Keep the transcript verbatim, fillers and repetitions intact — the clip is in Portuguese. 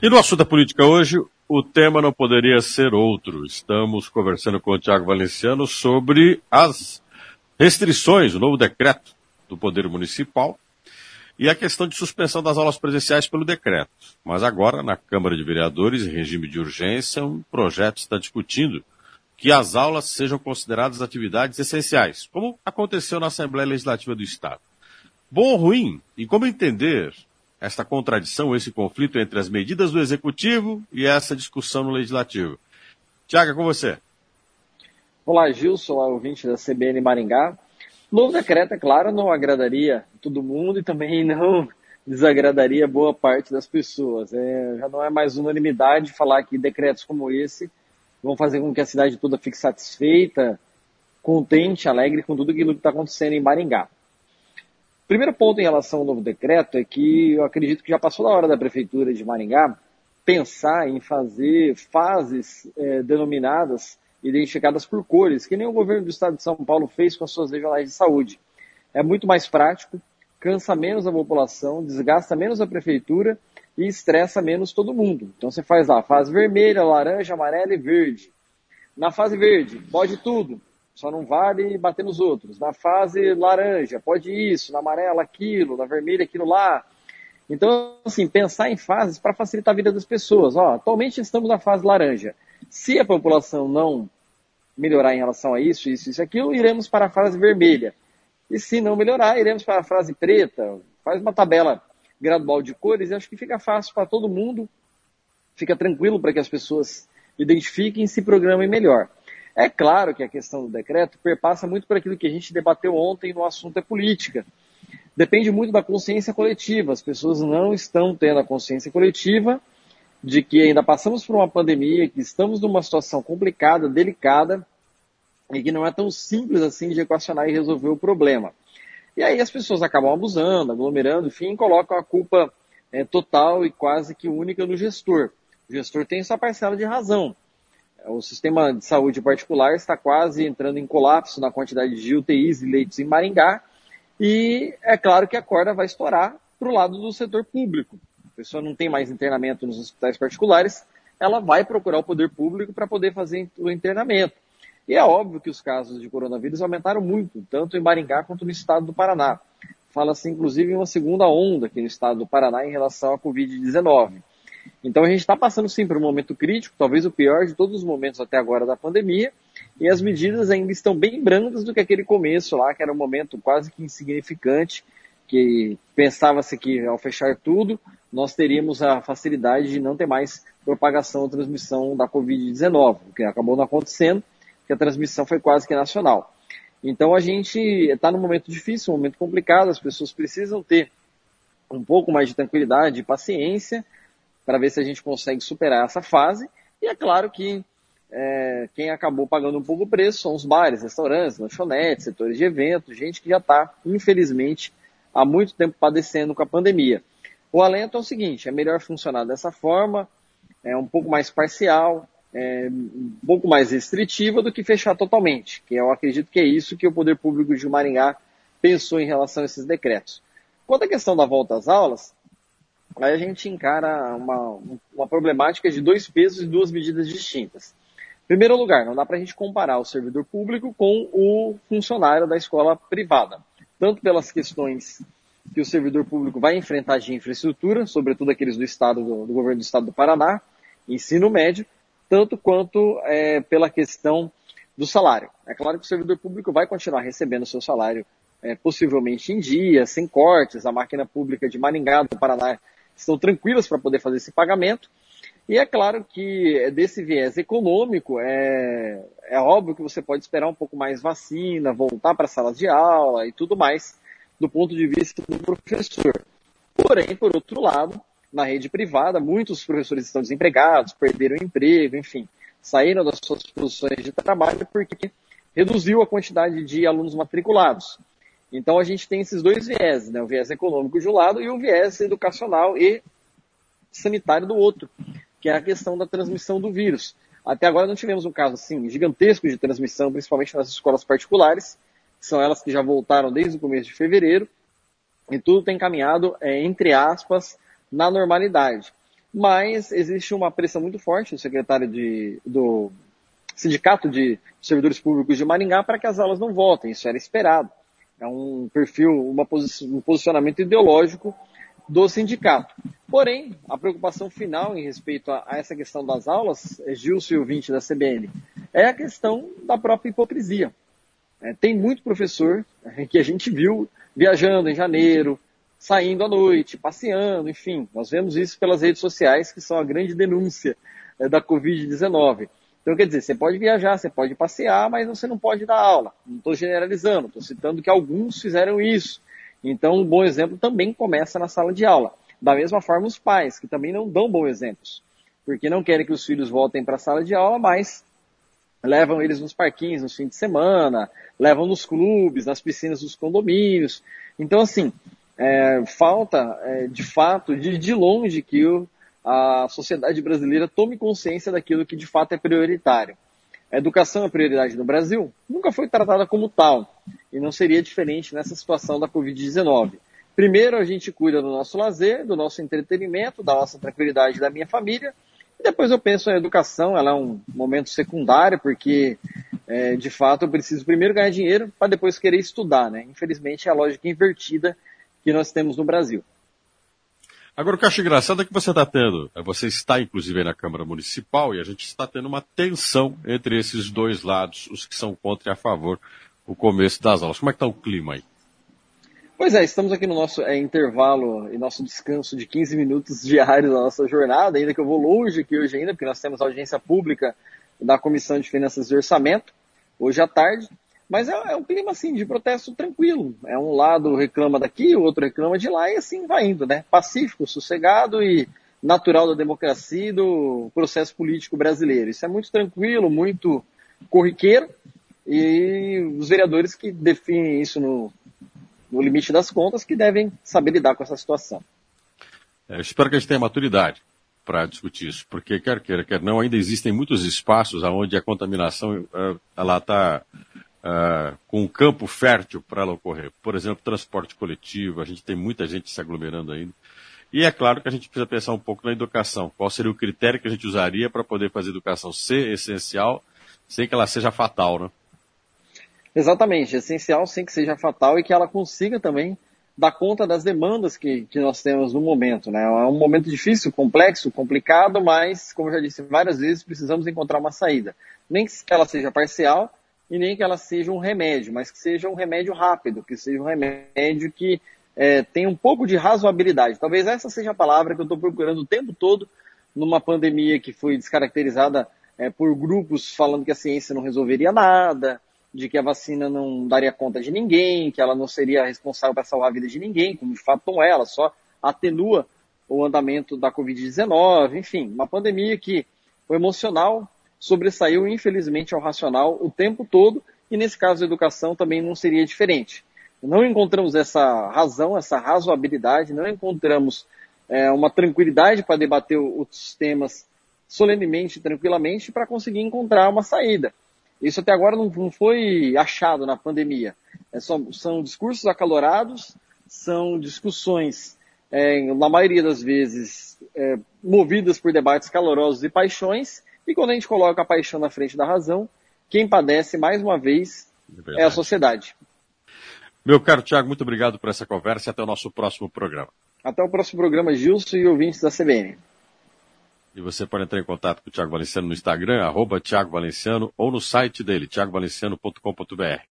E no assunto da política hoje, o tema não poderia ser outro. Estamos conversando com o Tiago Valenciano sobre as restrições, o novo decreto do Poder Municipal e a questão de suspensão das aulas presenciais pelo decreto. Mas agora, na Câmara de Vereadores, em regime de urgência, um projeto está discutindo que as aulas sejam consideradas atividades essenciais, como aconteceu na Assembleia Legislativa do Estado. Bom ou ruim? E como entender esta contradição, esse conflito entre as medidas do Executivo e essa discussão no Legislativo? Tiago, é com você. Olá, Gilson, olá, ouvinte da C B N Maringá. O novo decreto, é claro, não agradaria todo mundo e também não desagradaria boa parte das pessoas. É, já não é mais unanimidade falar que decretos como esse vão fazer com que a cidade toda fique satisfeita, contente, alegre com tudo aquilo que está acontecendo em Maringá. O primeiro ponto em relação ao novo decreto é que eu acredito que já passou da hora da Prefeitura de Maringá pensar em fazer fases é, denominadas, identificadas por cores, que nem o governo do estado de São Paulo fez com as suas regionais de saúde. É muito mais prático, cansa menos a população, desgasta menos a prefeitura e estressa menos todo mundo. Então você faz lá, fase vermelha, laranja, amarela e verde. Na fase verde, pode tudo, só não vale bater nos outros. Na fase laranja, pode isso, na amarela aquilo, na vermelha aquilo lá. Então, assim, pensar em fases para facilitar a vida das pessoas. Ó, atualmente estamos na fase laranja. Se a população não melhorar em relação a isso, isso, isso, aquilo, iremos para a fase vermelha. E se não melhorar, iremos para a fase preta. Faz uma tabela gradual de cores e acho que fica fácil para todo mundo, fica tranquilo para que as pessoas identifiquem e se programem melhor. É claro que a questão do decreto perpassa muito por aquilo que a gente debateu ontem no assunto é política. Depende muito da consciência coletiva. As pessoas não estão tendo a consciência coletiva de que ainda passamos por uma pandemia, que estamos numa situação complicada, delicada, e que não é tão simples assim de equacionar e resolver o problema. E aí as pessoas acabam abusando, aglomerando, enfim, colocam a culpa é, total e quase que única no gestor. O gestor tem sua parcela de razão. O sistema de saúde particular está quase entrando em colapso na quantidade de U T Is e leitos em Maringá, e é claro que a corda vai estourar para o lado do setor público. A pessoa não tem mais internamento nos hospitais particulares, ela vai procurar o poder público para poder fazer o internamento. E é óbvio que os casos de coronavírus aumentaram muito, tanto em Maringá quanto no estado do Paraná. Fala-se, inclusive, em uma segunda onda aqui no estado do Paraná em relação à covid dezenove. Então a gente está passando sim por um momento crítico, talvez o pior de todos os momentos até agora da pandemia, e as medidas ainda estão bem brandas do que aquele começo lá, que era um momento quase que insignificante, que pensava-se que ao fechar tudo, nós teríamos a facilidade de não ter mais propagação ou transmissão da covid dezenove, o que acabou não acontecendo, porque a transmissão foi quase que nacional. Então a gente está num momento difícil, um momento complicado, as pessoas precisam ter um pouco mais de tranquilidade e paciência, para ver se a gente consegue superar essa fase. E é claro que é, quem acabou pagando um pouco o preço são os bares, restaurantes, lanchonetes, setores de eventos, gente que já está, infelizmente, há muito tempo padecendo com a pandemia. O alento é o seguinte, é melhor funcionar dessa forma, é um pouco mais parcial, é, um pouco mais restritiva do que fechar totalmente, que eu acredito que é isso que o Poder Público de Maringá pensou em relação a esses decretos. Quanto à questão da volta às aulas, aí a gente encara uma, uma problemática de dois pesos e duas medidas distintas. Em primeiro lugar, não dá para a gente comparar o servidor público com o funcionário da escola privada. Tanto pelas questões que o servidor público vai enfrentar de infraestrutura, sobretudo aqueles do estado do, do governo do estado do Paraná, ensino médio, tanto quanto é, pela questão do salário. É claro que o servidor público vai continuar recebendo o seu salário é, possivelmente em dia, sem cortes, a máquina pública de Maringá, do Paraná, estão tranquilas para poder fazer esse pagamento. E é claro que desse viés econômico, é, é óbvio que você pode esperar um pouco mais vacina, voltar para as salas de aula e tudo mais, do ponto de vista do professor. Porém, por outro lado, na rede privada, muitos professores estão desempregados, perderam o emprego, enfim, saíram das suas posições de trabalho porque reduziu a quantidade de alunos matriculados. Então a gente tem esses dois viés, né? O viés econômico de um lado e o viés educacional e sanitário do outro, que é a questão da transmissão do vírus. Até agora não tivemos um caso assim gigantesco de transmissão, principalmente nas escolas particulares, que são elas que já voltaram desde o começo de fevereiro, e tudo tem caminhado, é, entre aspas, na normalidade. mas existe uma pressão muito forte do secretário de, do Sindicato de Servidores Públicos de Maringá para que as aulas não voltem. Isso era esperado. É um perfil, uma posi- um posicionamento ideológico do sindicato. Porém, a preocupação final em respeito a, a essa questão das aulas, Gilson e ouvinte da C B N, é a questão da própria hipocrisia. É, tem muito professor é, que a gente viu viajando em janeiro, saindo à noite, passeando, enfim. Nós vemos isso pelas redes sociais, que são a grande denúncia é, da covid dezenove. Então, quer dizer, você pode viajar, você pode passear, mas você não pode dar aula. Não estou generalizando, estou citando que alguns fizeram isso. Então, um bom exemplo também começa na sala de aula. Da mesma forma, os pais, que também não dão bons exemplos, porque não querem que os filhos voltem para a sala de aula, mas levam eles nos parquinhos nos fins de semana, levam nos clubes, nas piscinas dos condomínios. Então, assim, é, falta, é, de fato, de, de longe que o, a sociedade brasileira tome consciência daquilo que de fato é prioritário. A educação é prioridade no Brasil, nunca foi tratada como tal, e não seria diferente nessa situação da covid dezenove. Primeiro a gente cuida do nosso lazer, do nosso entretenimento, da nossa tranquilidade da minha família, e depois eu penso na educação, ela é um momento secundário, porque é, de fato eu preciso primeiro ganhar dinheiro para depois querer estudar, né? Infelizmente é a lógica invertida que nós temos no Brasil. Agora, o que eu acho engraçado é que você está tendo, você está inclusive aí na Câmara Municipal e a gente está tendo uma tensão entre esses dois lados, os que são contra e a favor, o começo das aulas. Como é que está o clima aí? Pois é, estamos aqui no nosso é, intervalo e nosso descanso de quinze minutos diários da nossa jornada, ainda que eu vou longe aqui hoje ainda, porque nós temos audiência pública da Comissão de Finanças e Orçamento, hoje à tarde. Mas é, é um clima, assim, de protesto tranquilo. É um lado reclama daqui, o outro reclama de lá, e assim vai indo, né? Pacífico, sossegado e natural da democracia e do processo político brasileiro. Isso é muito tranquilo, muito corriqueiro, e os vereadores que definem isso no, no limite das contas, que devem saber lidar com essa situação. É, eu espero que a gente tenha maturidade para discutir isso, porque quer queira, quer não, ainda existem muitos espaços onde a contaminação ela está Uh, com um campo fértil para ela ocorrer. Por exemplo, transporte coletivo, a gente tem muita gente se aglomerando ainda. E é claro que a gente precisa pensar um pouco na educação. Qual seria o critério que a gente usaria para poder fazer a educação ser essencial, sem que ela seja fatal, né? Exatamente, essencial sem que seja fatal e que ela consiga também dar conta das demandas que, que nós temos no momento, né? É um momento difícil, complexo, complicado, mas, como eu já disse várias vezes, precisamos encontrar uma saída. Nem que ela seja parcial, e nem que ela seja um remédio, mas que seja um remédio rápido, que seja um remédio que é, tenha um pouco de razoabilidade. Talvez essa seja a palavra que eu estou procurando o tempo todo numa pandemia que foi descaracterizada é, por grupos falando que a ciência não resolveria nada, de que a vacina não daria conta de ninguém, que ela não seria responsável para salvar a vida de ninguém, como de fato não é, ela só atenua o andamento da covid dezenove, enfim, uma pandemia que o emocional sobressaiu, infelizmente, ao racional o tempo todo, e nesse caso a educação também não seria diferente. Não encontramos essa razão, essa razoabilidade, não encontramos é, uma tranquilidade para debater os temas solenemente, tranquilamente, para conseguir encontrar uma saída. Isso até agora não, não foi achado na pandemia. É, são, são discursos acalorados, são discussões, é, na maioria das vezes, é, movidas por debates calorosos e paixões. E quando a gente coloca a paixão na frente da razão, quem padece, mais uma vez, é, é a sociedade. Meu caro Thiago, muito obrigado por essa conversa e até o nosso próximo programa. Até o próximo programa, Gilson e ouvintes da C B N. E você pode entrar em contato com o Thiago Valenciano no Instagram, arroba Thiago Valenciano, ou no site dele, thiago valenciano ponto com ponto br.